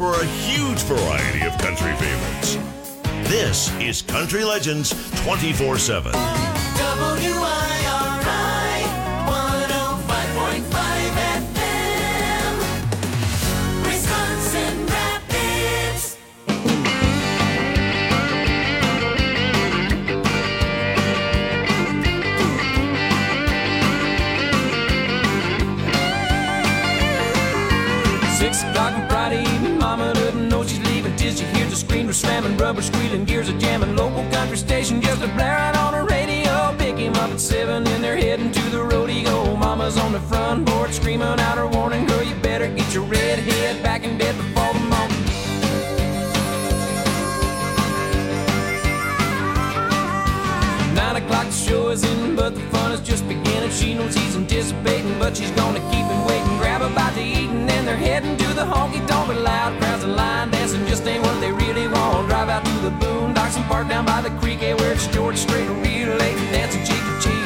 for a huge variety of country favorites. This is Country Legends 24/7. WIRI 105.5 FM, Wisconsin Rapids. Six o'clock on Friday evening, Mama doesn't know she's leaving till she hears the screamers slamming, rubber squealing, gears a jamming. Local country station just a blaring on the radio. Pick him up at 7 and they're heading to the rodeo. Mama's on the front porch screaming out her warning, girl, you better get your red head back in bed before the morning. Nine o'clock the show is in, but the fun is just beginning. She knows he's anticipating, but she's gonna keep him waiting. Grab a bite to eat and then they're heading to the honky-tonk. But loud crowds and line dancing just ain't what they really want. Drive out to the boondocks and park down by the creek, where it's George Strait and real late and dancing cheek to cheek.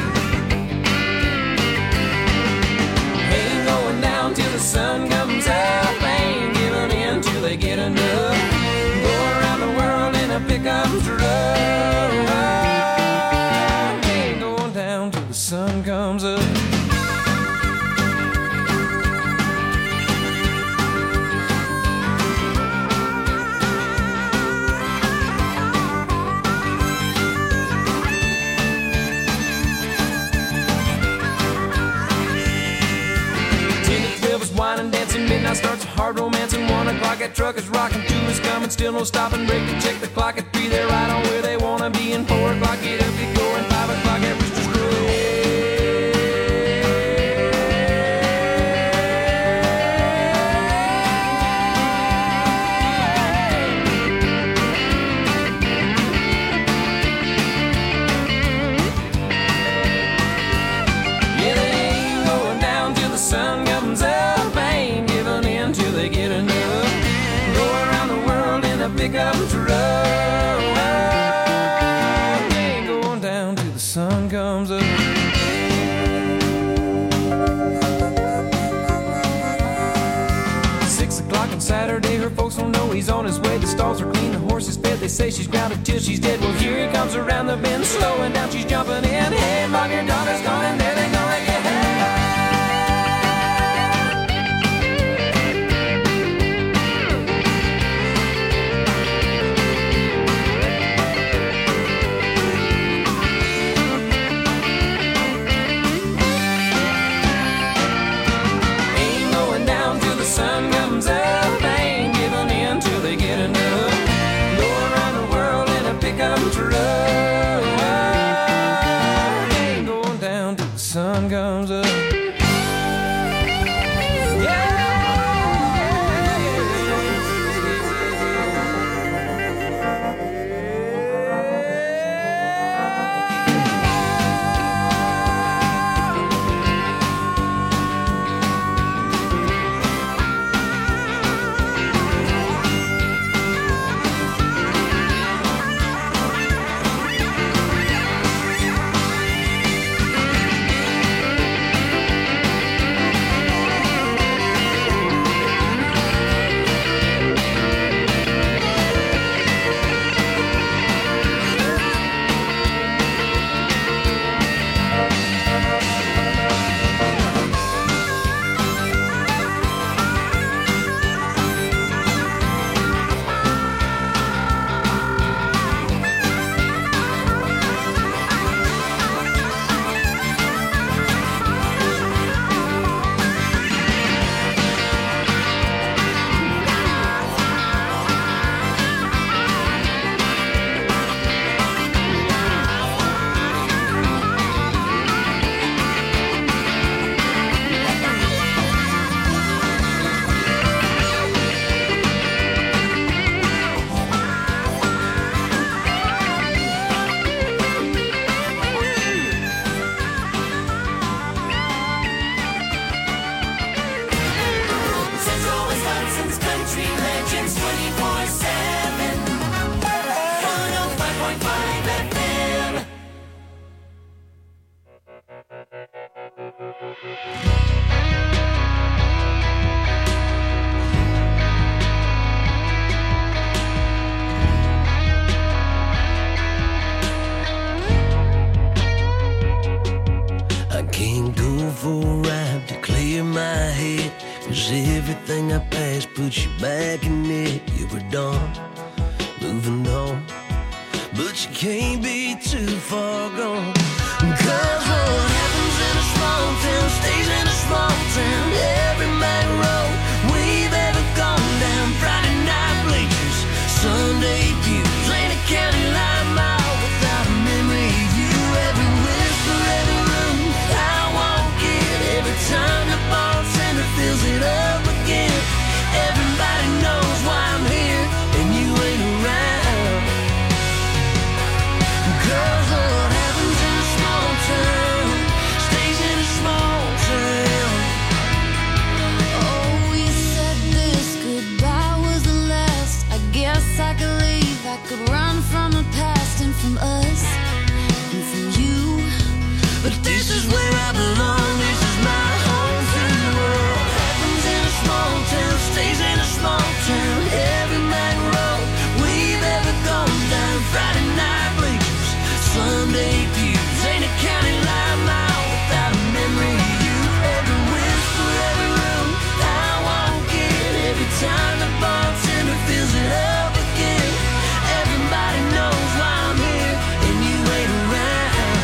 Ain't going down till the sun comes up, ain't giving in till they get enough. Go around the world in a pickup truck. The sun comes up. Wine dancing, midnight starts a hard romance, and 1 o'clock that truck is rocking. 2 is coming, still no stopping, break to check the clock. At 3 they're right on where they wanna be, and 4 o'clock get up, get going, 5 o'clock at Rooster's Crow. Yeah, they ain't going down till the sun comes up. Get enough. Go around the world in a pickup truck. Ain't going down till the sun comes up. 6 o'clock on Saturday, her folks don't know he's on his way. The stalls are clean, the horse is fed. They say she's grounded till she's dead. Well, here he comes around the bend, slowing down, she's jumping in. Hey, Mom, your daughter's coming, there they gonna get her. Sun comes up, ain't giving in till they get enough. Go around the world in a pickup truck. Ain't going down till the sun put you back in it. You were done, moving on, but you can't be too far gone. 'Cause what happens in a small town stays in a small town. Every back road we've ever gone down. Friday night bleachers, Sunday pews, ain't a county line mile without a memory of you. Every whisper, every room I walk in, every time the bartender fills it up again. Everybody knows why I'm here and you ain't around. 'Cause what happens in a small town stays in a small town. Oh, you said this goodbye was the last. I guess I could leave, I could run from the past and from us and from you. But this is where I belong, this is my home free world. Happens in a small town, stays in a small town. Every back road we've ever gone down. Friday night bleachers, Sunday pews, ain't a county line mile without a memory of you. Every whisper, every room I walk in, every time the bartender fills it up again. Everybody knows why I'm here and you ain't around.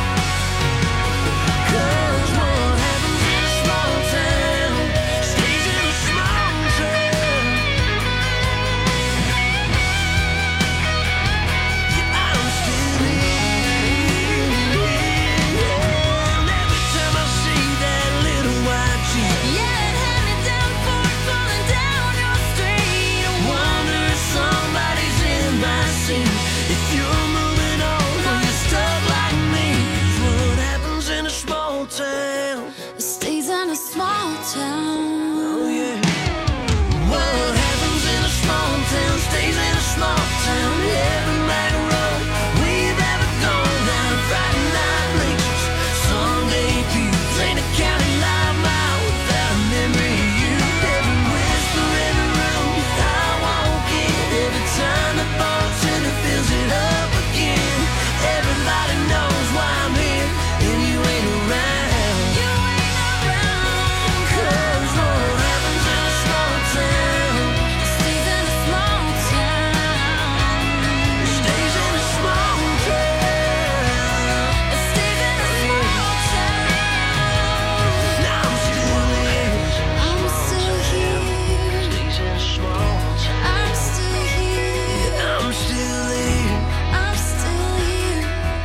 'Cause what happens in a small town stays in a small town. Yeah, I'm still here. And every time I see that little white Jeep, Yeah, it had me down for it falling down your street. I wonder if somebody's in my seat. If you're moving on or you're stuck like me. 'Cause what happens in a small town? It stays in a small town. Oh yeah. What happens in a small town stays in a small town. Every back road we've ever gone down. Friday night bleachers, Sunday pews, ain't a county line mile without a memory of you. Every whisper, every room I walk in, every time the bartender fills it up again. Everybody knows why I'm here and you ain't around. You ain't around. 'Cause what happens in a small town It stays in a small town. stays in a small town. It stays in a small town. Now I'm still here. I'm still here. Stays in a small town. I'm still here. I'm still here. I'm still here.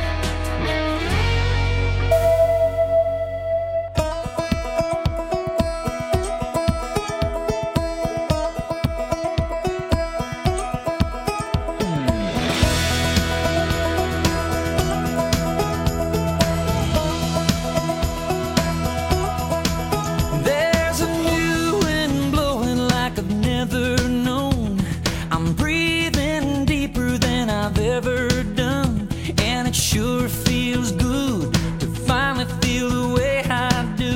There's a new wind blowing like I've never known. I'm breathing deeper than I've ever done, and it sure feels good to finally feel the way I do.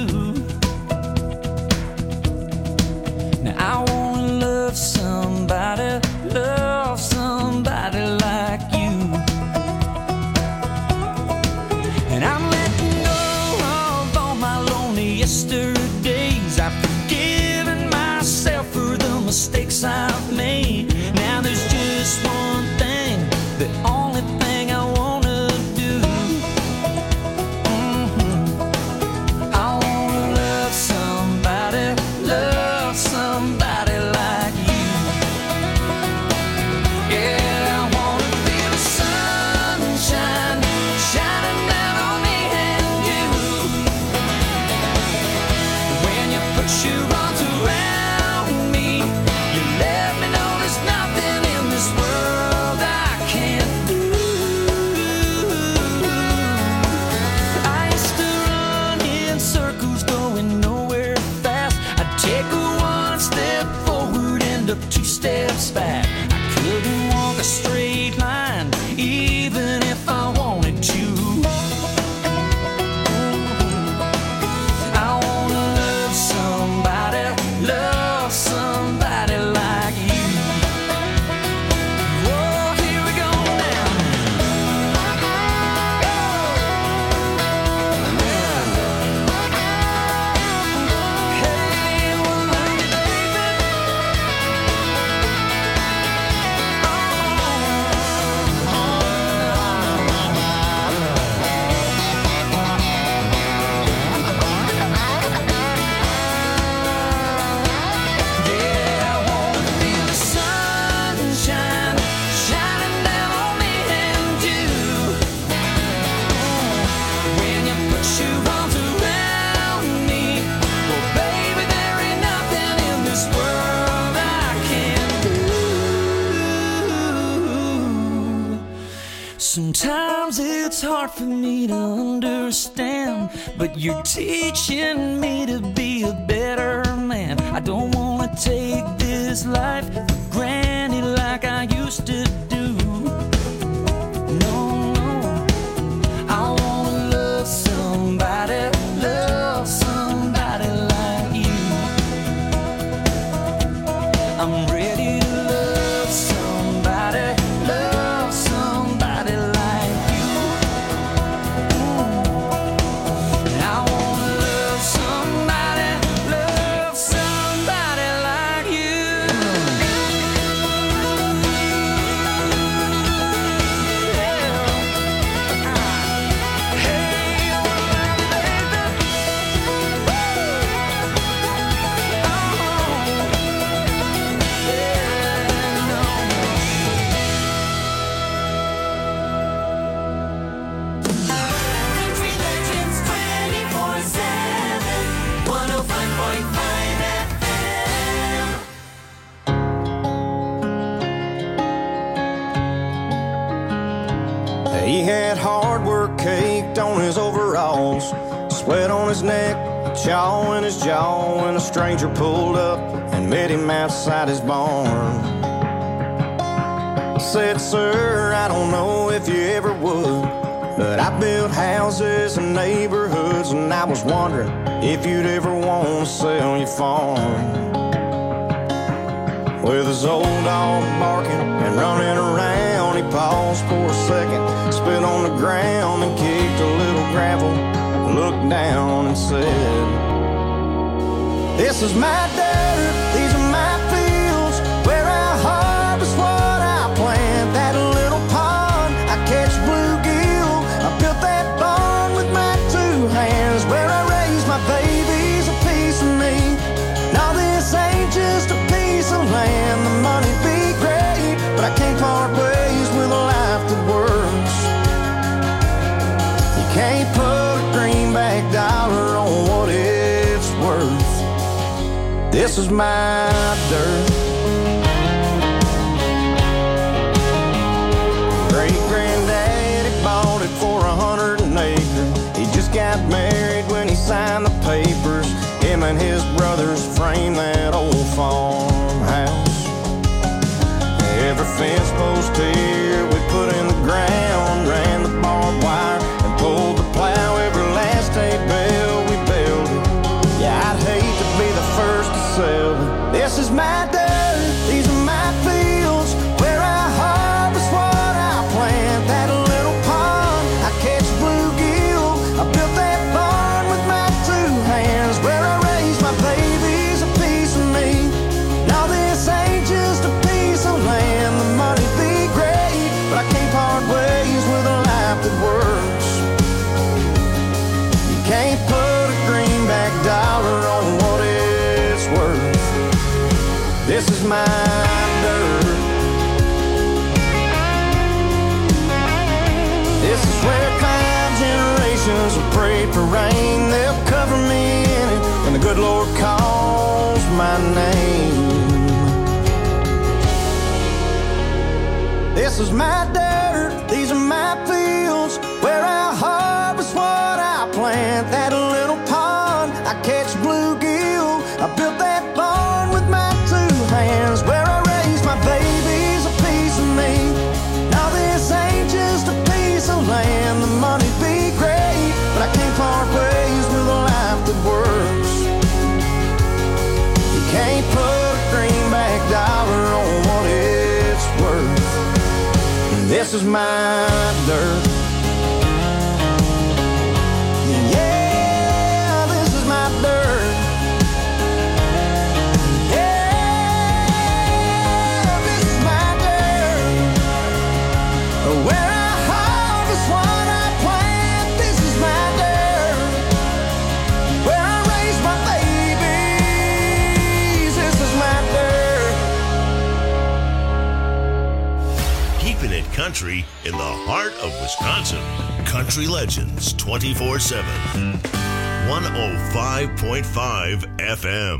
Now I wanna love somebody like you. And I'm letting go of all my lonely yesterdays. I've forgiven myself for the mistakes I've made. Now there's just one thing, the only thing I wanna do. I wanna love somebody like you. Yeah, I wanna feel the sunshine shining down on me and you. When you put your arms around me, you let me know there's nothing in this world I can't do. I used to run in circles going nowhere fast. I'd take one step forward, end up two steps back. I couldn't walk a straight line even if I wanted to. I wanna love somebody like you. Whoa, here we go now. Hey, well, baby, Sometimes it's hard for me to understand, but you're teaching me to be a better man. I don't wanna take this life for granted like I used to do. No, no, I wanna love somebody like you. I'm ready to love somebody like you. I wanna love somebody like you. Country Legends 24/7. 105.5 FM. He had hard work caked on his overalls, sweat on his neck, chaw in his jaw, when a stranger pulled up and met him outside his barn. Said, "Sir, I don't know if you ever would, but I built houses and neighborhoods, and I was wondering if you'd ever want to sell your farm." With his old dog barking and running around, he paused for a second, spit on the ground and kicked a little gravel, looked down and said, "This is my dirt, these are my fields, where I harvest what I plant. That little pond, I catch bluegill, I built that barn with my two hands, where I raise my babies, a piece of me. Now this ain't just a piece of land, the money be great, but I can't part ways with a life that works. You can't put a greenback dollar on what it's worth. This is my dirt." Great-granddaddy bought it for 100 an acre. He just got married when he signed the papers. Him and his brothers framed that old farmhouse. Every fence post here we put in the ground, ran the barbed wire and pulled the plow. Every last hay bale we built it. Yeah, I'd hate to be the first to sell it. This is my dirt, these are my fields, where I harvest what I plant. That little pond, I catch bluegill, I built that barn with my two hands, where I raise my babies, a piece of me. Now this ain't just a piece of land, the money be great, but I can't part ways with a life that works. You can't put a greenback dollar on what it's worth. This is my dirt. This is where 5 generations have prayed for rain. They'll cover me in it when the good Lord calls my name. This is my dirt, these are my fields, where I harvest what I plant. That little pond, I catch bluegill, I built that barn with my two hands, where I raise my babies, a piece of me. Now this ain't just a piece of land, the money be great, but I can't part ways with a life that works. You can't put a greenback dollar on what it's worth. This is my dirt. Yeah, this is my dirt. Yeah, this is my dirt. Where I harvest what I plant. This is my dirt. Where I raise my babies. This is my dirt. Keeping it country in the heart of Wisconsin. Country Legends 24/7. 105.5 FM.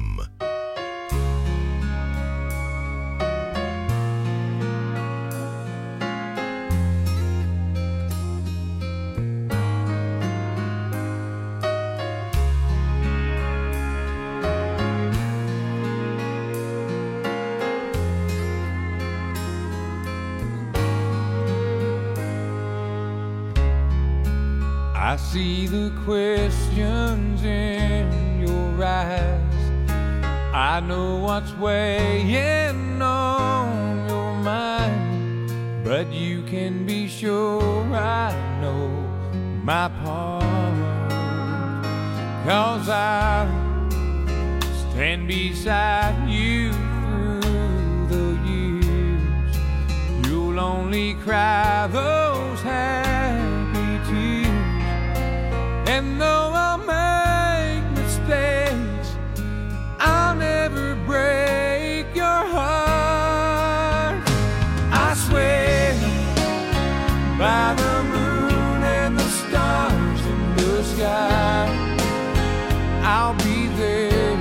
I see the questions in your eyes. I know what's weighing on your mind, but you can be sure I know my part. 'Cause I stand beside you through the years. You'll only cry those happy tears. And though I'll make mistakes, I'll never break your heart. I swear by the moon and the stars in the sky, I'll be there.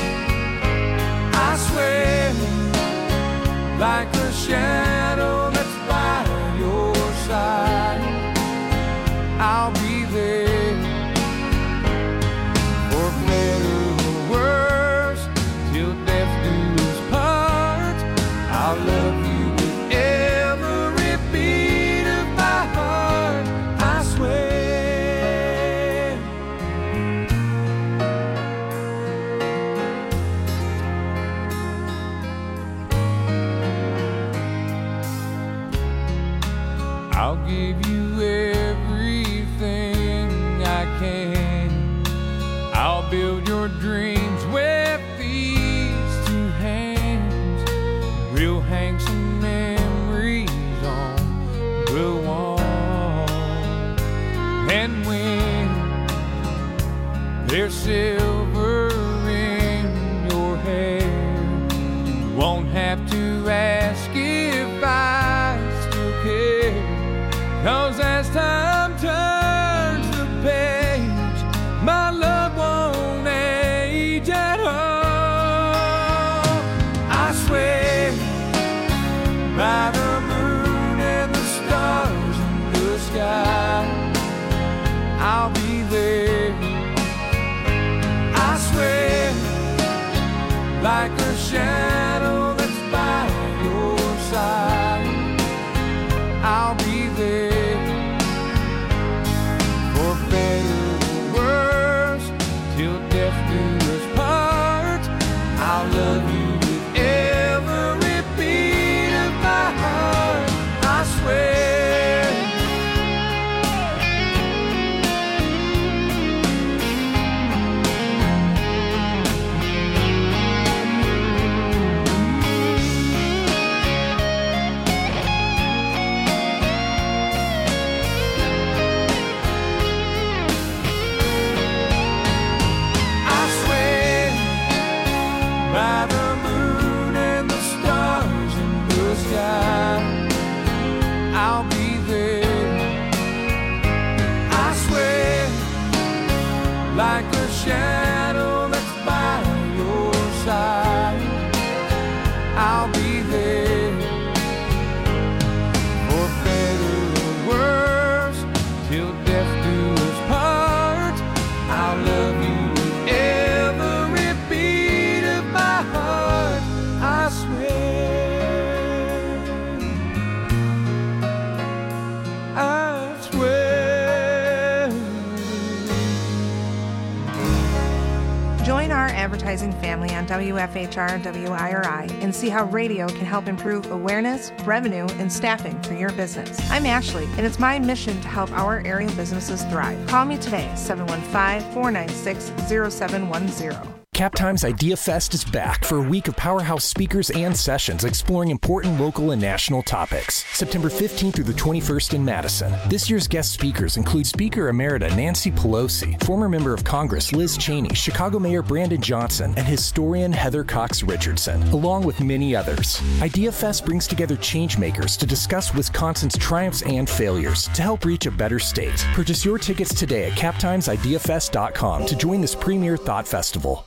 I swear like a shadow that's by your side, I'll be there. For better or worse, till death do us part, I'll love you with every beat of my heart. I swear. I'll give you everything I can. I'll build your dreams with these two hands. We'll hang some memories on the wall. And when there's silver in your hair, you won't have to ask if I still care. 'Cause as time turns the page, my love won't age at all. I swear by the moon and the stars in the sky, I'll be there. I swear like a shadow that's by your side, I'll be there. For better or worse, till death do us part, I'll love you with every beat of my heart. I swear. By the moon and the stars in the sky, I'll be there. I swear like a shadow that's by your side, I'll be there. For better or worse, till death do us part, I'll love you with every beat of my heart. I swear, I swear. Join our advertising family on WFHR WIRI and see how radio can help improve awareness, revenue, and staffing for your business. I'm Ashley, and it's my mission to help our area businesses thrive. Call me today, 715-496-0710. Captime's Idea Fest is back for a week of powerhouse speakers and sessions exploring important local and national topics. September 15th through the 21st in Madison. This year's guest speakers include Speaker Emerita Nancy Pelosi, former member of Congress Liz Cheney, Chicago Mayor Brandon Johnson, and historian Heather Cox Richardson, along with many others. Idea Fest brings together changemakers to discuss Wisconsin's triumphs and failures to help reach a better state. Purchase your tickets today at captimesideafest.com to join this premier thought festival.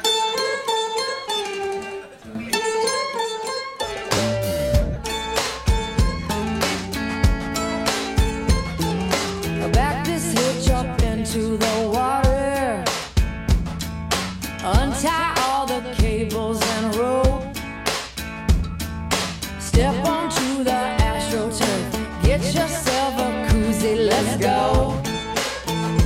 Back this hitch up into the water, untie all the cables and rope, step onto the AstroTurf, get yourself a koozie, let's go.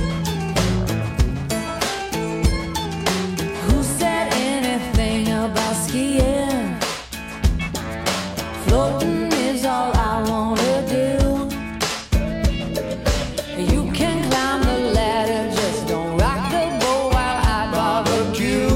Floating is all I wanna do. You can climb the ladder, just don't rock the boat while I barbecue.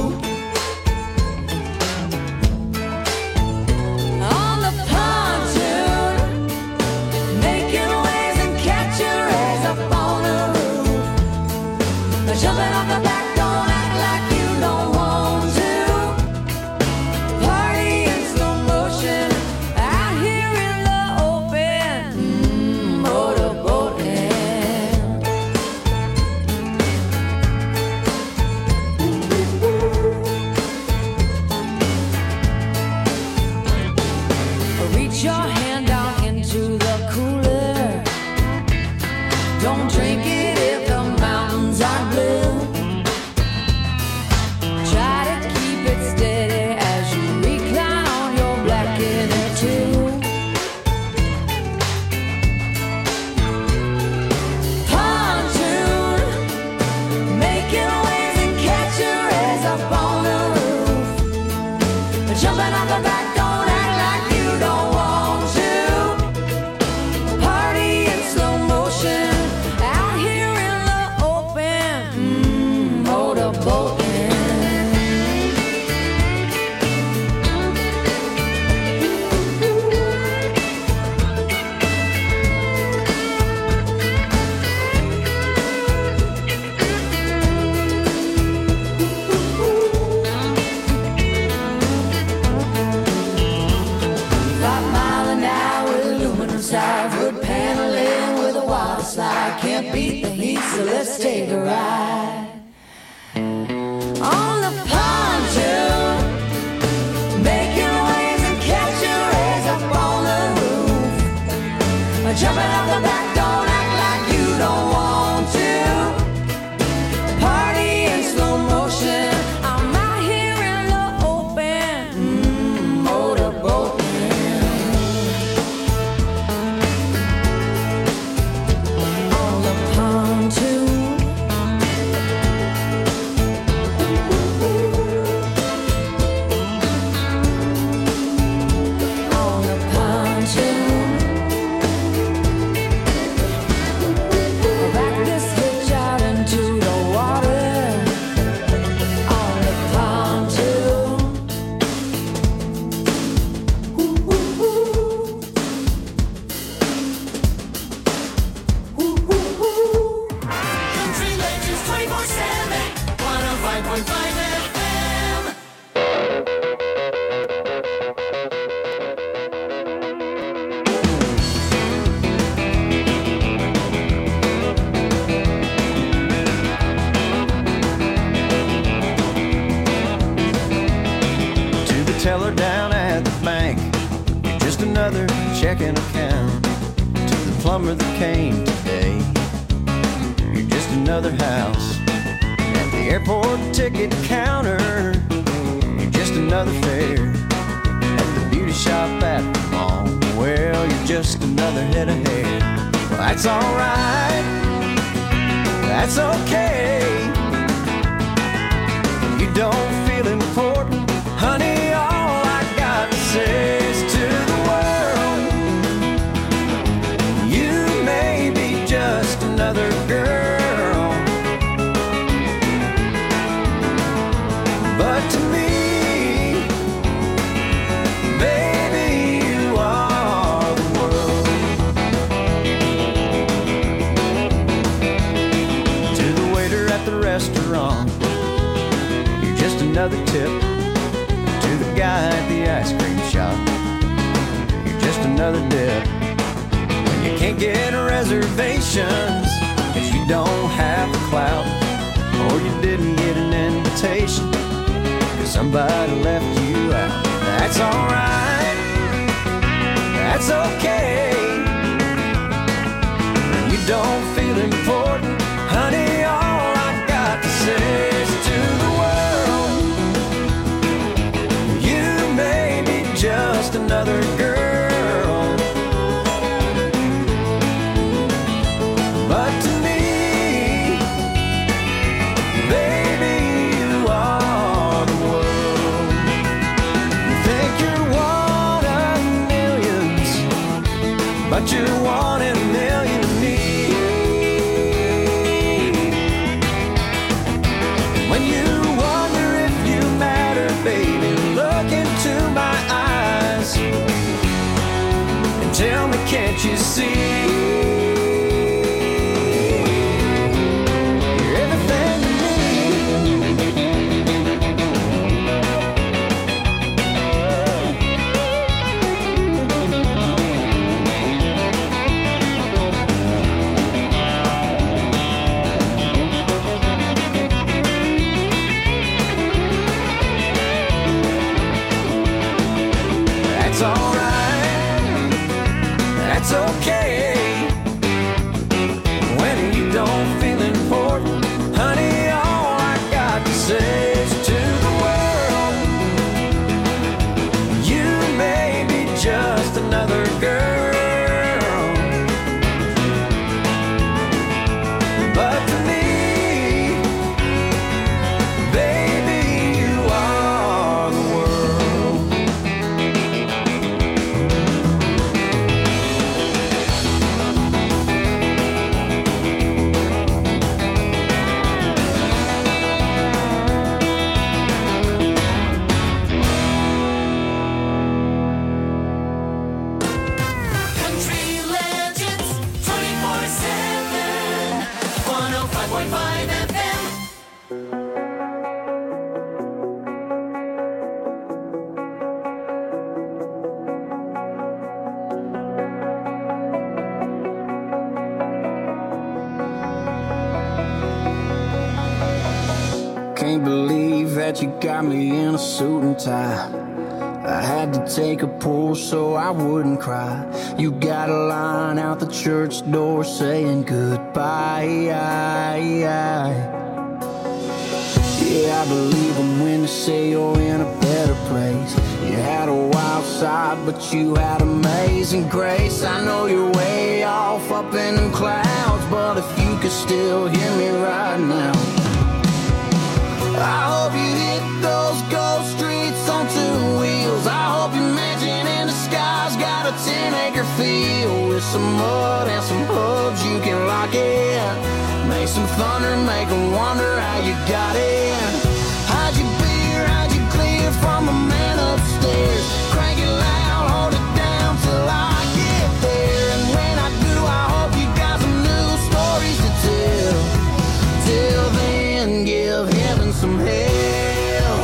On the pontoon, making waves and catching rays up on the roof. Jumping off the back, don't act like you don't want to. Party in slow motion, out here in the open, motorboating. Reach your hand down into the cooler. Don't drink it if the mountains are blue. Try to keep it steady as you recline on your black inner tube. Pontoon, making waves and catching rays up on the roof. Jumping off the back, don't act like you don't want to. Party in slow motion, out here in the open, motorboating. Wood paneling with a water slide. Can't beat the heat, so let's take a ride. On the pontoon, making waves and catching rays up on the roof. Jumping off the back, don't act like you don't want to. Party in slow motion, I'm out here in the open, motorboating. Teller down at the bank, you're just another checking account. To the plumber that came today, you're just another house. At the airport ticket counter, you're just another fare. At the beauty shop at the mall, well, you're just another head of hair. Well, that's alright, that's okay. You don't feel important, honey. Says to the world, you may be just another girl, but to me, baby, you are the world. To the waiter at the restaurant, you're just another tip. To the guy at the ice cream shop, you're just another dip. When you can't get reservations, cause you don't have the clout, or you didn't get an invitation, cause somebody left you out. That's alright, that's okay. When you don't feel important, honey, all I got to say is to the world, you may be just another girl, but to me, baby, you are the world. You think you're one of a million, but you're one in a million to me. When you wonder if you matter, baby, look into my eyes and tell me, can't you see? Okay, when you don't feel important, honey, all I got to say is to the world, you may be just another girl, but to me, baby, you are the world. Can't believe that you got me in a suit and tie. I had to take a pull so I wouldn't cry. You got a line out the church door saying goodbye. Yeah, I believe them when they say you're in a better place. You had a wild side, but you had amazing grace. I know you're way off up in them clouds, but if you could still hear me right now, I hope you hit those ghost streets on two wheels. I hope your mansion in the sky's got a 10-acre field with some mud and some hubs you can lock in. Make some thunder, make them wonder how you got in. Hide your beer, hide your clear from the man upstairs. Crank it loud, hold it down till I get there. And when I do, I hope you got some new stories to tell. Till then, give heaven some hell.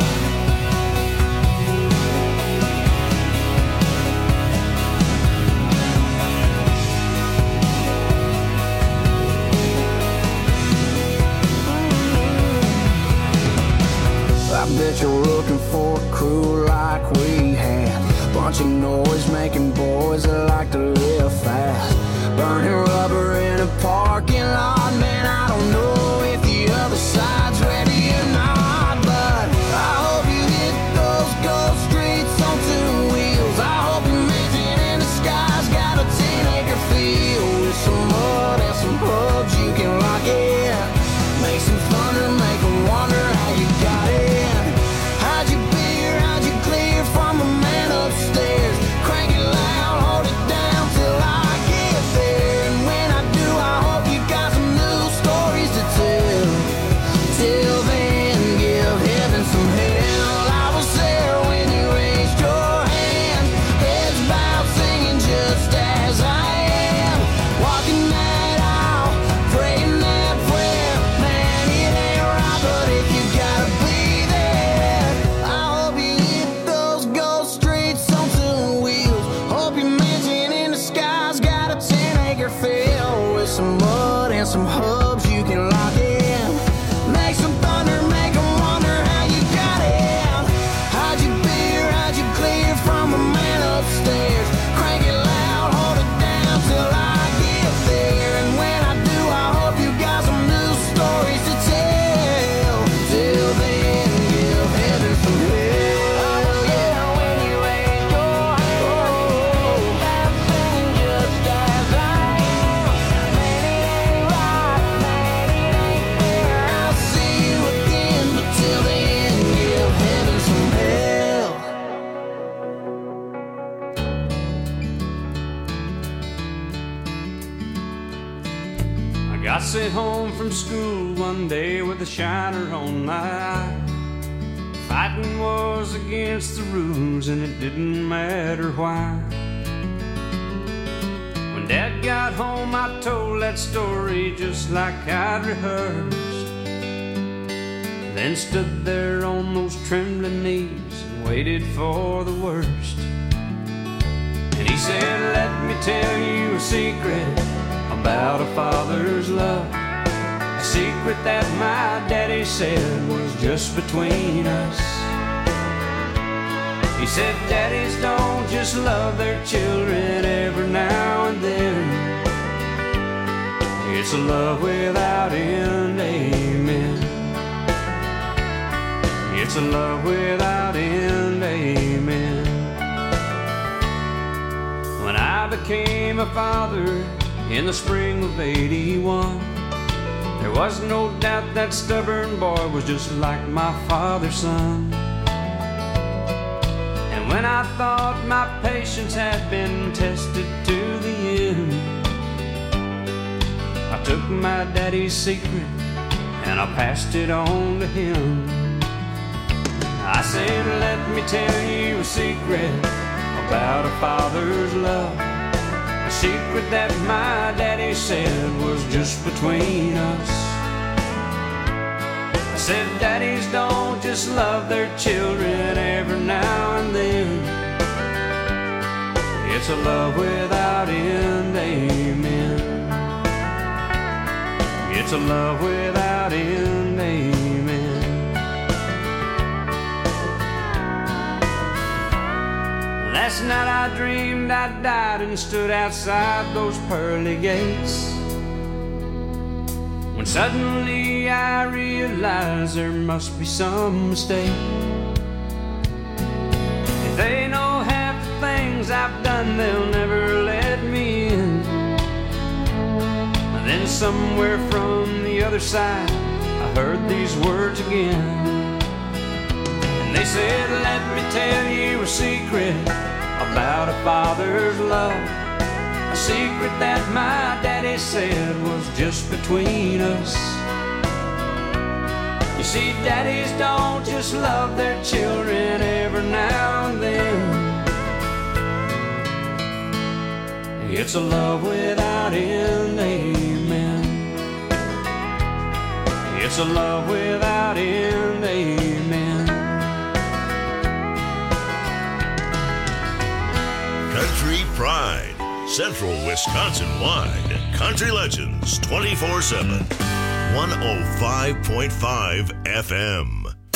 I bet you're looking for a crew like we had. Bunch of noise-making boys that like to live fast. Burning rubber in a parking lot. Man, I don't know if the other side's ready or not, but I hope you hit those ghost streets on two wheels. I hope your mansion in the sky's got a 10-acre field with some mud and some hubs you can lock in. Make some thunder, make them wonder how you got in. Hide your beer, hide your clear from the man upstairs. Crank it loud, hold it down till I get there. And when I do, I hope you got some new stories to tell. Till then, give heaven some hell. I was there when you raised your hand. Heads bowed, singing just as I am. Walking that aisle, praying that prayer. Man, it ain't right, but if you gotta be there, I hope you hit those ghost streets on two wheels. Hope your mansion in the sky's got a 10-acre field with some mud and some hubs you can lock in. Make some thunder, make them wonder how you got in. Hide your beer, hide your clear from the man upstairs. Crank it loud, hold it down till I get there. And when I do, I hope you got some new stories to tell. Till then, give heaven some hell. Oh yeah, when you raise your hand, I'm singing just as I am. Man, it ain't right, got sent home from school one day with a shiner on my eye. Fighting was against the rules and it didn't matter why. When Dad got home I told that story just like I'd rehearsed, then stood there on those trembling knees and waited for the worst. And he said, let me tell you a secret about a father's love, a secret that my daddy said was just between us. He said, daddies don't just love their children every now and then. It's a love without end, amen. It's a love without end, amen. When I became a father in the spring of '81, there was no doubt that stubborn boy was just like my father's son. And when I thought my patience had been tested to the end, I took my daddy's secret and I passed it on to him. I said, let me tell you a secret about a father's love, a secret that my daddy said was just between us. I said, daddies don't just love their children every now and then. It's a love without end, amen. It's a love without end, amen. Last night I dreamed I died and stood outside those pearly gates, when suddenly I realized there must be some mistake. If they know half the things I've done, they'll never let me in. Then somewhere from the other side I heard these words again. And they said, let me tell you a secret about a father's love, a secret that my daddy said was just between us. You see, daddies don't just love their children every now and then. It's a love without end, amen. It's a love without end, amen. Country Pride, Central Wisconsin-wide. Country Legends 24/7. 105.5 FM.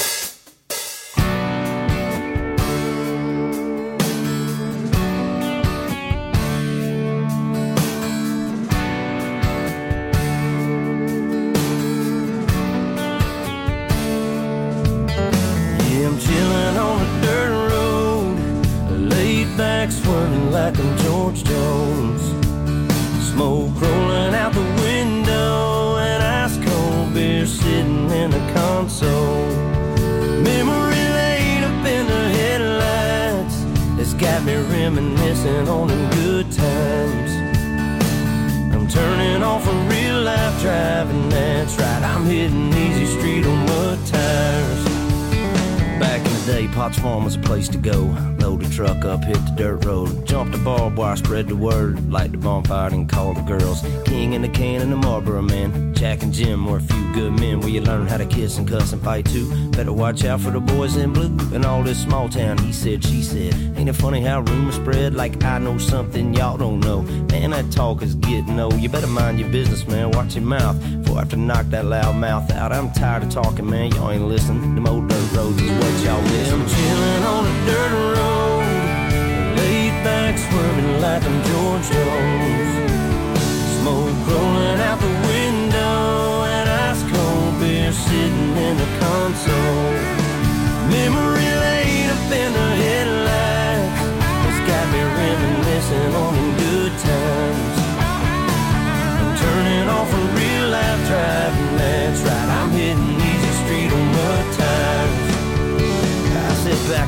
Swerving like I'm George Jones, smoke rolling out the window, and ice cold beer sitting in the console. Memory lane up in the headlights, it's got me reminiscing on them good times. I'm turning off a real life driving, that's right, I'm hitting easy street on mud tires. Back in the day, Potts Farm was a place to go. Load the truck up, hit the dirt road, jump the barbed wire, spread the word, light the bonfire and call the girls. King and the can and the Marlboro man, Jack and Jim were a few good men where you learn how to kiss and cuss and fight too. Better watch out for the boys in blue and all this small town he said, she said. Ain't it funny how rumors spread like I know something y'all don't know? Man, that talk is getting old. You better mind your business, man, watch your mouth before I have to knock that loud mouth out. I'm tired of talking, man, y'all ain't listening. Them old dirt roads is what y'all miss. I'm chilling on a dirt road, laid back swerving like I'm George Jones. Smoke rolling out the window, and ice cold beer sitting in the console. Memory lane up in the headlights, it's got me reminiscing on them good times. I'm turning off a real life driving, that's right, I'm hitting easy street on mud tires. I sit back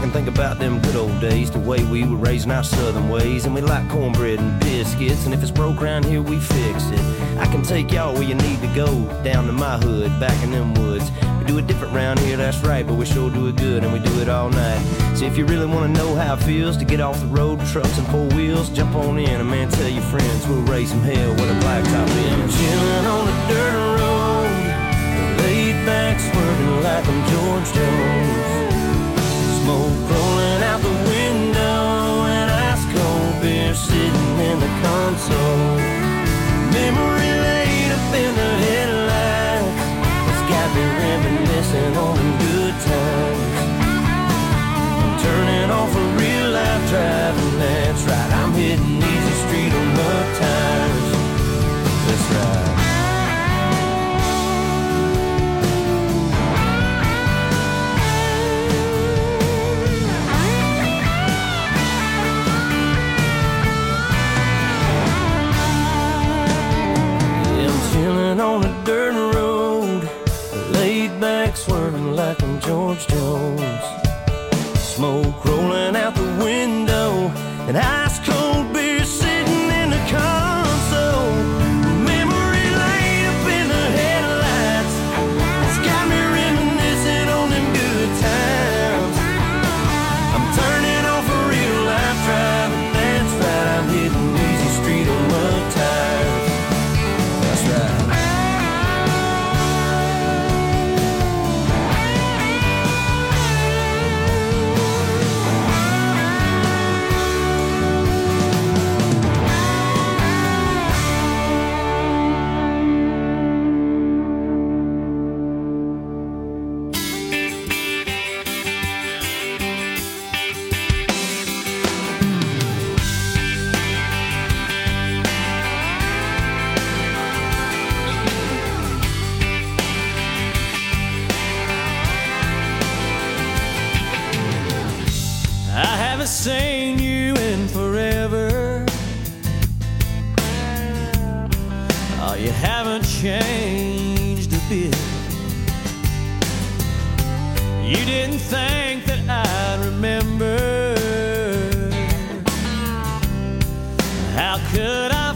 and think about them good old days, the way we were raising our southern ways. And we like cornbread and biscuits, and if it's broke around here, we fix it. I can take y'all where you need to go, down to my hood, back in them woods. We do it different round here, that's right, but we sure do it good, and we do it all night. So if you really want to know how it feels to get off the road, trucks and four wheels, jump on in, and man, tell your friends we'll raise some hell with a blacktop in. Chilling on the dirt road, laid back, swerving like I'm George Jones. Smoke rolling out the window, and ice cold beer sitting in the console. Memory laid up in the headlights, it's got me reminiscing on them good times. I'm turning off a real life driving, that's right. I'm hitting easy street on mud tires, that's right. On a dirt road, laid back, swerving like I'm George Jones. Smoke rolling out the window, and ice cold beer sitting in the console. Memory laid up in the headlights, it's got me reminiscing on them good times. I'm turning off a real life driving, that's right. I'm hitting easy street on mud tires, that's right. Seen you in forever. Oh, you haven't changed a bit. You didn't think that I'd remember. How could I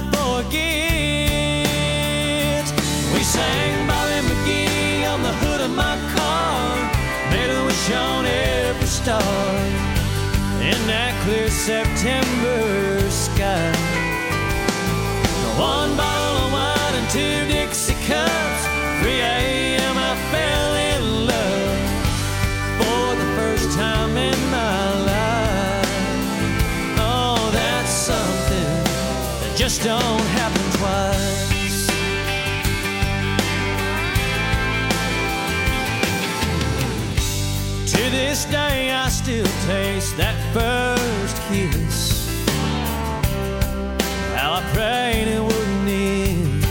forget? We sang Bobby McGee on the hood of my car, made a wish on every star in that clear September sky. One bottle of wine and 2 Dixie cups, 3 a.m. I fell in love for the first time in my life. Oh, that's something that just don't happen twice. To this day I still taste that first kiss. How I prayed it wouldn't end.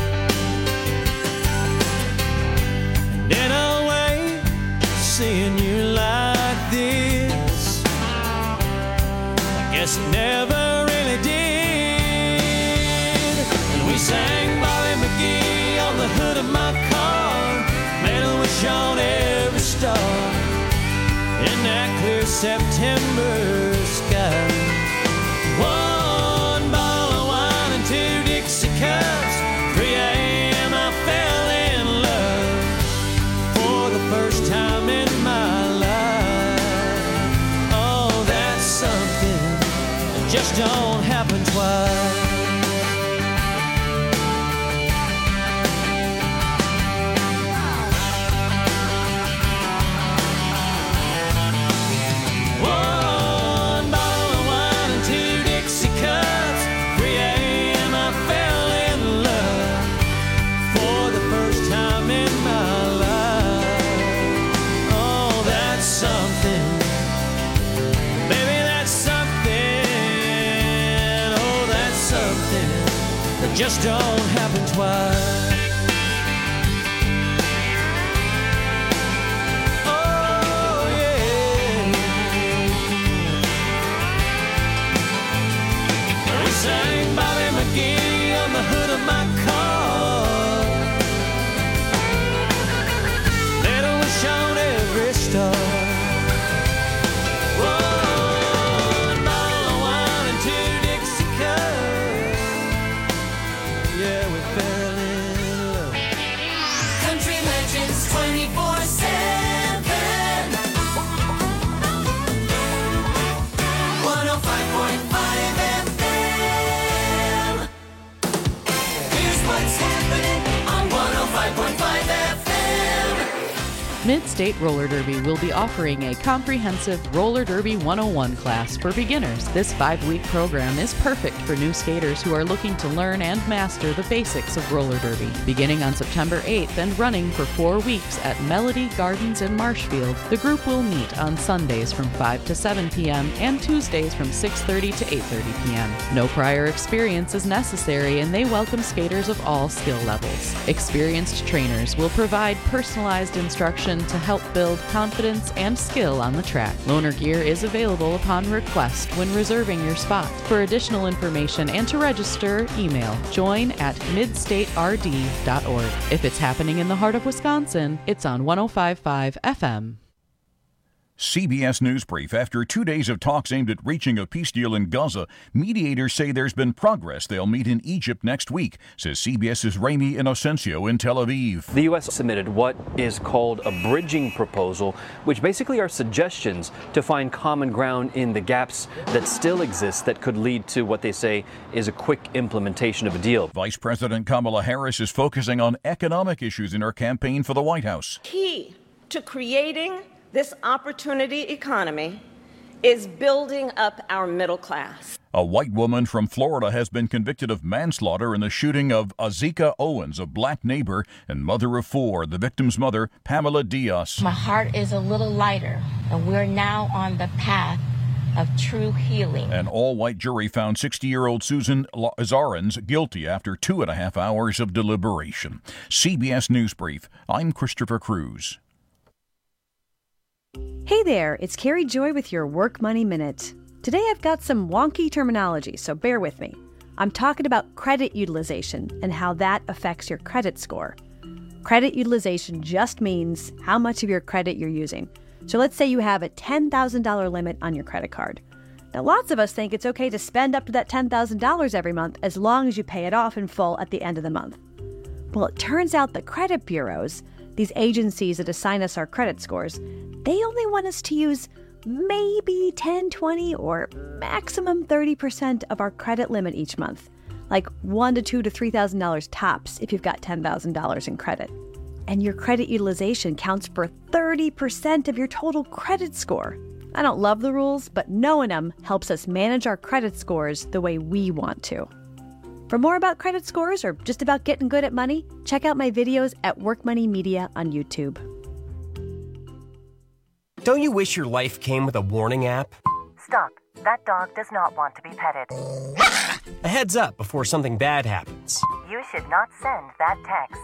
And in a way, seeing you like this, I guess it never really did. And we sang Bobby McGee on the hood of my car, made a wish on every star in that clear September sky. One bottle of wine and 2 Dixie cups, 3 a.m. I fell in love for the first time in my life. Oh, that's something that just don't happen twice. Just don't happen twice. Oh yeah. We sang Bobby McGee on the hood of my car, made a wish on every star. Whoa. Mid-State Roller Derby will be offering a comprehensive Roller Derby 101 class for beginners. This 5-week program is perfect for new skaters who are looking to learn and master the basics of roller derby. Beginning on September 8th and running for 4 weeks at Melody Gardens in Marshfield, the group will meet on Sundays from 5 to 7 p.m. and Tuesdays from 6:30 to 8:30 p.m. No prior experience is necessary, and they welcome skaters of all skill levels. Experienced trainers will provide personalized instruction to help build confidence and skill on the track. Loaner gear is available upon request when reserving your spot. For additional information and to register, email join@midstaterd.org. If it's happening in the heart of Wisconsin, it's on 105.5 FM. CBS News Brief. After 2 days of talks aimed at reaching a peace deal in Gaza, mediators say there's been progress. They'll meet in Egypt next week, says CBS's Ramy Inocencio in Tel Aviv. The U.S. submitted what is called a bridging proposal, which basically are suggestions to find common ground in the gaps that still exist that could lead to what they say is a quick implementation of a deal. Vice President Kamala Harris is focusing on economic issues in her campaign for the White House. Key to creating this opportunity economy is building up our middle class. A white woman from Florida has been convicted of manslaughter in the shooting of Azika Owens, a black neighbor and mother of 4, the victim's mother, Pamela Diaz. My heart is a little lighter, and we're now on the path of true healing. An all-white jury found 60-year-old Susan Zarens guilty after 2.5 hours of deliberation. CBS News Brief. I'm Christopher Cruz. Hey there, it's Carrie Joy with your Work Money Minute. Today I've got some wonky terminology, so bear with me. I'm talking about credit utilization and how that affects your credit score. Credit utilization just means how much of your credit you're using. So let's say you have a $10,000 limit on your credit card. Now lots of us think it's okay to spend up to that $10,000 every month as long as you pay it off in full at the end of the month. Well, it turns out the credit bureaus, these agencies that assign us our credit scores, they only want us to use maybe 10, 20, or maximum 30% of our credit limit each month, like $1,000 to $2,000 to $3,000 tops if you've got $10,000 in credit. And your credit utilization counts for 30% of your total credit score. I don't love the rules, but knowing them helps us manage our credit scores the way we want to. For more about credit scores or just about getting good at money, check out my videos at Work Money Media on YouTube. Don't you wish your life came with a warning app? Stop. That dog does not want to be petted. A heads up before something bad happens. You should not send that text.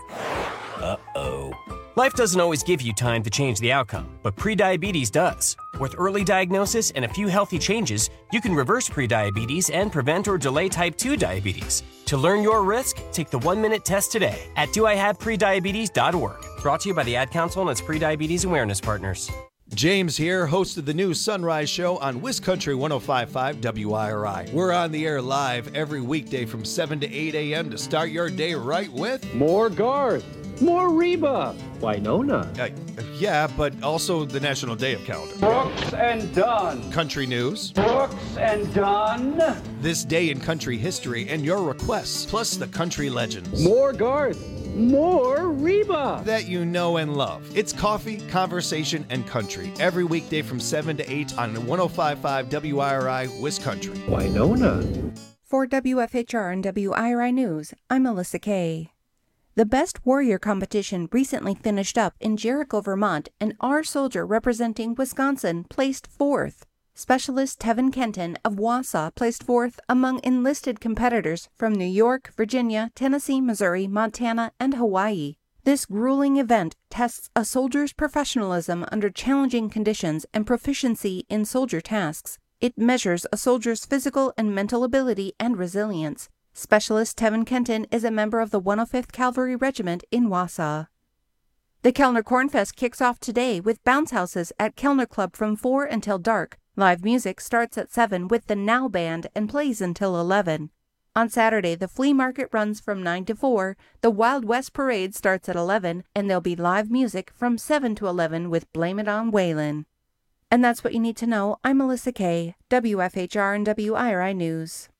Uh-oh. Life doesn't always give you time to change the outcome, but prediabetes does. With early diagnosis and a few healthy changes, you can reverse prediabetes and prevent or delay type 2 diabetes. To learn your risk, take the 1-minute test today at doihaveprediabetes.org. Brought to you by the Ad Council and its Prediabetes Awareness Partners. James here, host of the new Sunrise Show on WisCountry 105.5 WIRI. We're on the air live every weekday from 7 to 8 a.m. to start your day right with more Garth, more Reba, Winona. Yeah, but also the National Day of Calendar. Brooks and Dunn. Country news. Brooks and Dunn. This day in country history and your requests, plus the country legends. More Garth. More Reba that you know and love. It's coffee, conversation, and country every weekday from 7 to 8 on 105.5 WIRI WisCountry. Winona. For WFHR and WIRI News, I'm Melissa Kay. The Best Warrior competition recently finished up in Jericho, Vermont, and our soldier representing Wisconsin placed 4th. Specialist Tevin Kenton of Wausau placed 4th among enlisted competitors from New York, Virginia, Tennessee, Missouri, Montana, and Hawaii. This grueling event tests a soldier's professionalism under challenging conditions and proficiency in soldier tasks. It measures a soldier's physical and mental ability and resilience. Specialist Tevin Kenton is a member of the 105th Cavalry Regiment in Wausau. The Kellner Cornfest kicks off today with bounce houses at Kellner Club from 4 until dark. Live music starts at 7 with the Now Band and plays until 11. On Saturday, the flea market runs from 9 to 4, the Wild West Parade starts at 11, and there'll be live music from 7 to 11 with Blame It on Waylon. And that's what you need to know. I'm Melissa Kay, WFHR and WIRI News.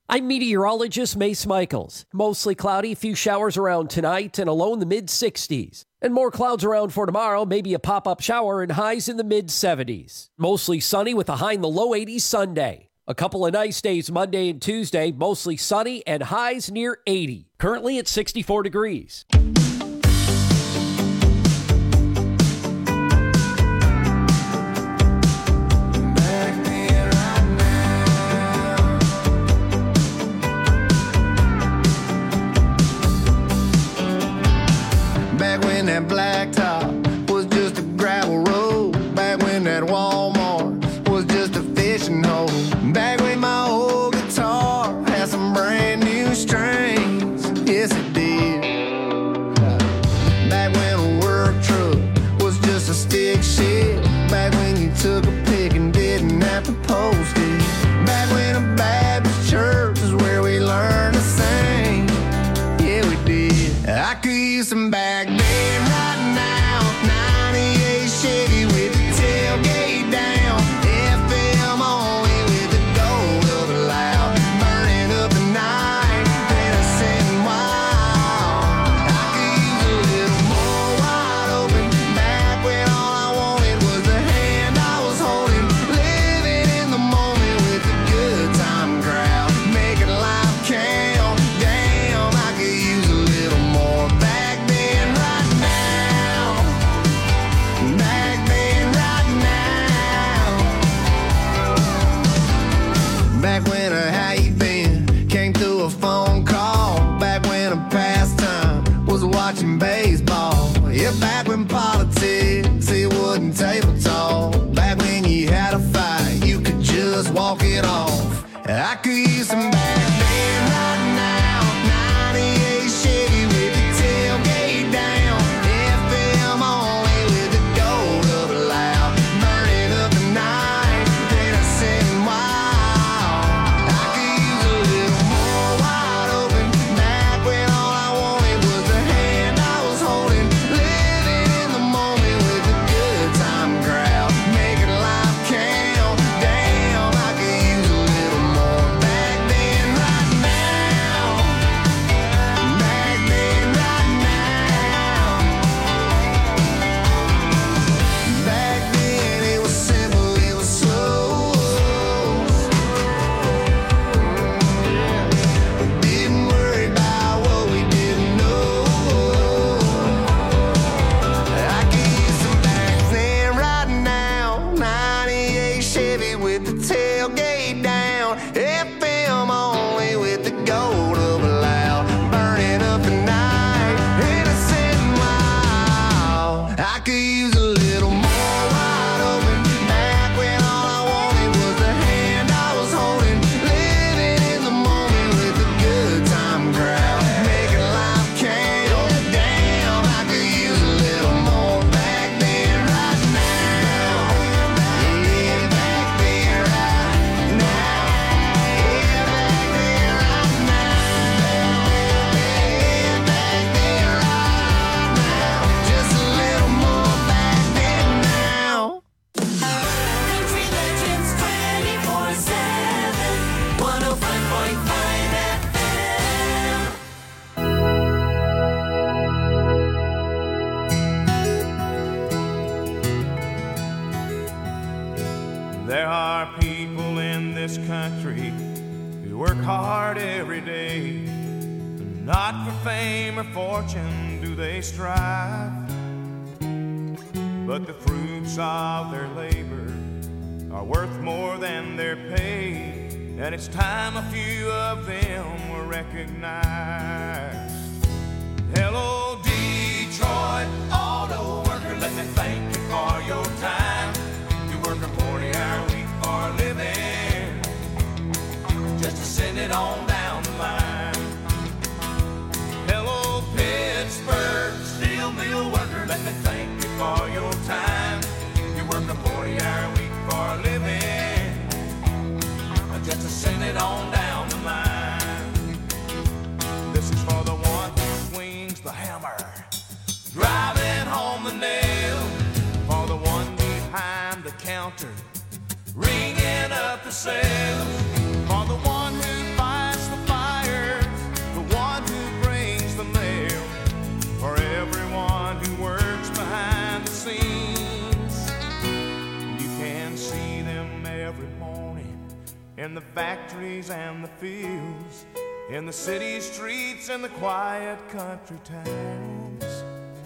I'm meteorologist Mace Michaels. Mostly cloudy, few showers around tonight, and a low in the mid-60s. And more clouds around for tomorrow, maybe a pop-up shower and highs in the mid-70s. Mostly sunny with a high in the low 80s Sunday. A couple of nice days Monday and Tuesday, mostly sunny and highs near 80. Currently at 64 degrees. Back when that blacktop was just a gravel road. Back when that Walmart was just a fishing hole. Back when my old guitar had some brand new strings. Yes, it did. Back when a work truck was just a stick shift. Back when you took a pic and didn't have to post it. Back when a Baptist church is where we learned to sing. Yeah, we did. I could use some back then right now. 98 Chevy with the tailgate down. FM only with the gold of the loud. Burning up the night, innocent and wild. I could use a little more wide open. Back when all I wanted was the hand I was holding. Living in the moment with the good time crowd. Making life count. Damn, I could use a little more back then right now. Back then right now. Back when a how you been came through a phone call. Back when a pastime was watching baseball. Yeah, back when politics, it wasn't table talk. Back when you had a fight, you could just walk it off. I could use some back then right now. 98 Chevy with the tailgate down. FM only with the gold of the loud. Burning up the night, innocent and wild. I could use a little more wide open. Back when all I wanted was the hand I was holding. Living in the moment with the good time crowd. Making life count. Damn, I could use a little more back then right now. Back then right now. Back then it was simple, it was slow. Didn't worry about what we didn't know. I could use some back then right now. 98 Chevy with the tailgate down. FM only with the gold of a loud. Burning up the night, innocent and wild. I could use a little more wide open. Back when all I wanted was the hand I was holding. Living in the moment with the good time crowd. Making life count. Damn, I could use a little more back then right now. Yeah, back then right now. Yeah, back then right now. Yeah, back then right now. Just a little more back then now. Country Legends 24/7, 105.5 FM. There are people in this country who work hard every day. Not for fame or fortune do they strive, but the fruits of their labor are worth more than their pay. And it's time a few of them were recognized. Hello, Detroit auto worker, let me thank you for your time. You work a 40-hour week for a living, just to send it on down the line. Hello, Pittsburgh steel mill worker, let me thank you for your time. You work a 40-hour week for a living, just to send it on down the line. This is for the one who swings the hammer, driving home the nail. For the one behind the counter, ringing up the sales. For the one who buys in the factories and the fields, in the city streets and the quiet country towns.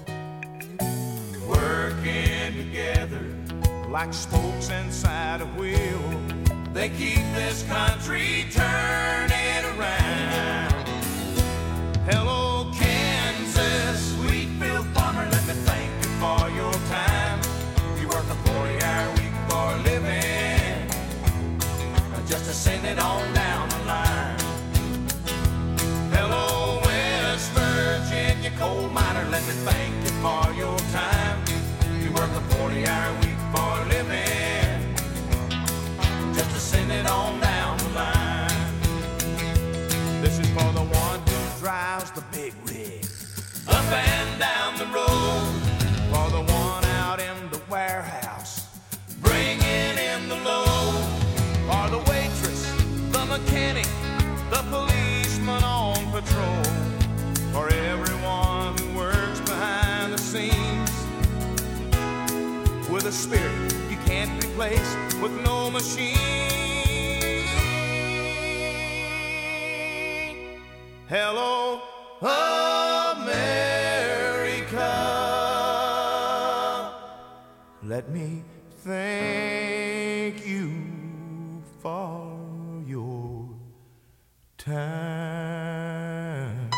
Working together like spokes inside a wheel, they keep this country turning around. Hello, Kansas, Wheatfield farmer, let me thank you for your time. You work a 40-hour week for a living, just to send it on down the line. Hello, West Virginia coal miner, let me thank you for your time. You work a 40-hour week for a living, just to send it on down the line. This is for the one who drives the big rig up and down the road, for the one out in the warehouse bringing in the load, for the waitress, the mechanic, the policeman on patrol, for everyone who works behind the scenes with a spirit you can't replace with no machine. Hello, America. Let me thank you for your time.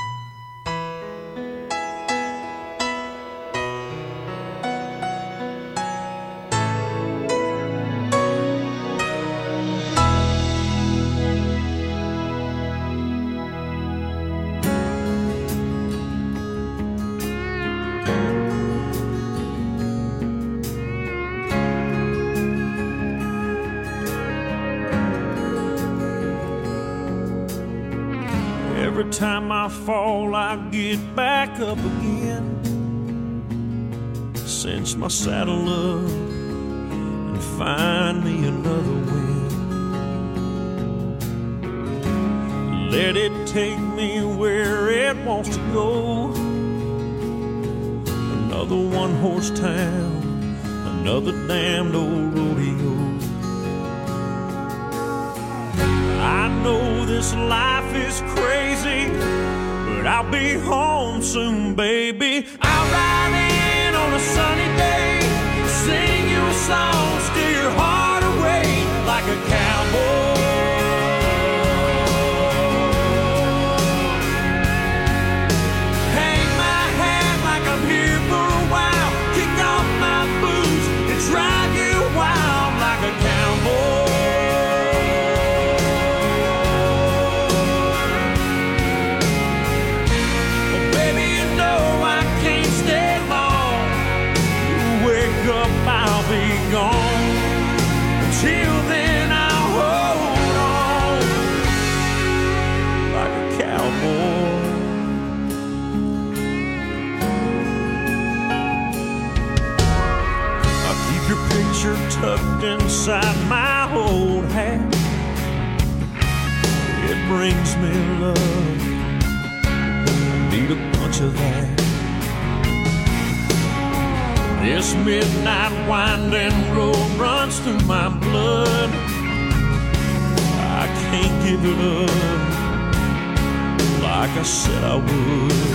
Every time I fall, I get back up again. Cinch my saddle up and find me another wind. Let it take me where it wants to go. Another one-horse town, another damned old rodeo. I know this life is crazy, but I'll be home soon, baby. I'll ride in on a sunny day, sing you a song, steer your heart away like a cowboy. Hang my hat like I'm here for a while, kick off my boots and drive you wild like a cowboy. I'll be gone. Until then I'll hold on like a cowboy. I'll keep your picture tucked inside my old hat. It brings me love, I need a bunch of that. This midnight winding road runs through my blood. I can't give it up like I said I would.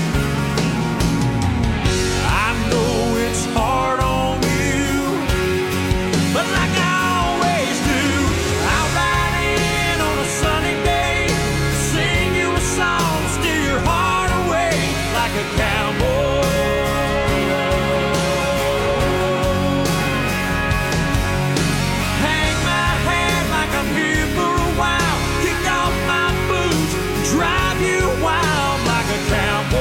I know it's hard on you, but like I always do, I'll ride in on a sunny day, sing you a song, steer your heart away like a cowboy. Drive you wild like a cowboy.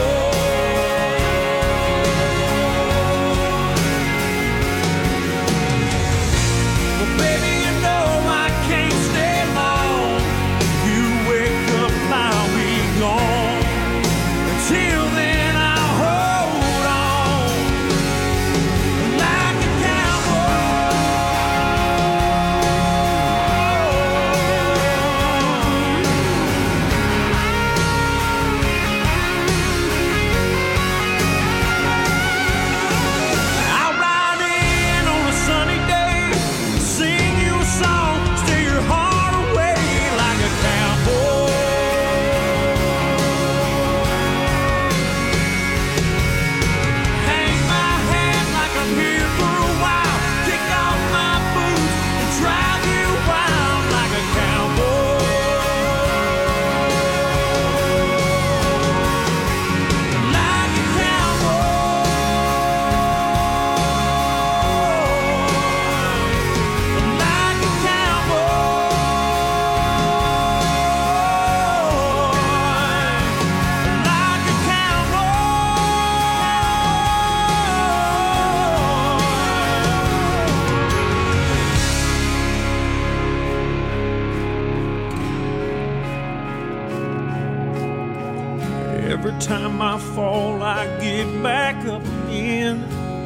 Every time I fall, I get back up again.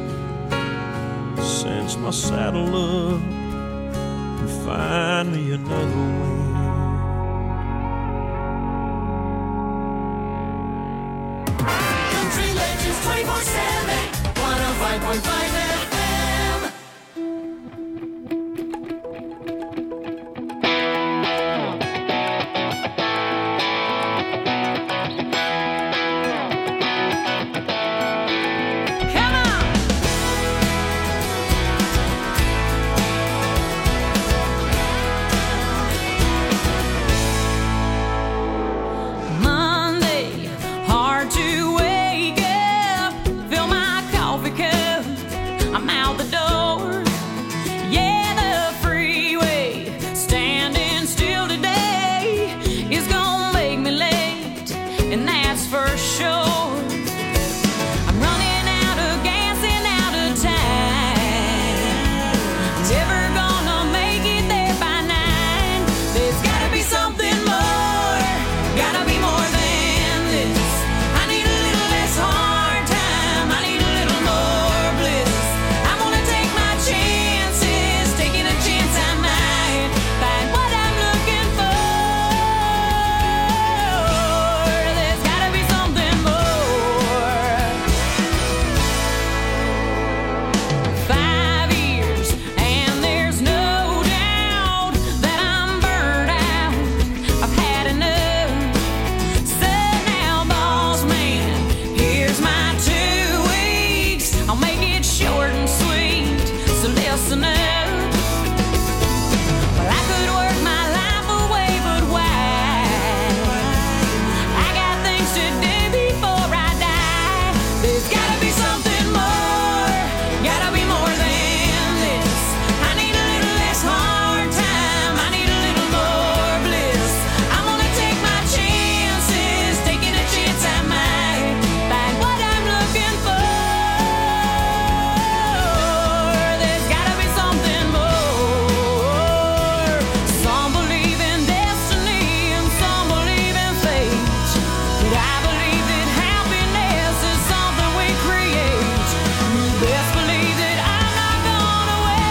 Cinch my saddle up and find me another way. Country Legends 24/7, 105.5